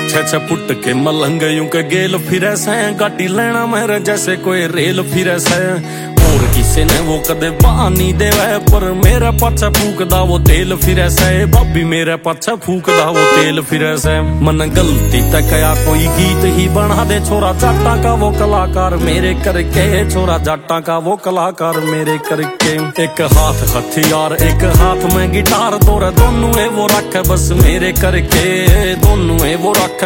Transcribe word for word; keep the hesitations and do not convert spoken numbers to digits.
छे छे फुट के मलंग यूं के गेल फिरे से, गाड़ी लेना मेरे जैसे कोई रेल फिरे से। और किसी ने वो कदे पानी देवे, पर मेरे पाछे फूकदा वो तेल फिरे से। भाभी मेरे पाछे फूकदा वो तेल फिरे से। मन गलती तक कया कोई गीत ही बना दे, छोरा जाटा का वो कलाकार मेरे करके, छोरा जाटा का वो कलाकार मेरे करके। एक हाथ हथियार एक हाथ में गिटार, तोरे दोनों है वो रखे बस मेरे करके, दोनों है वो रखे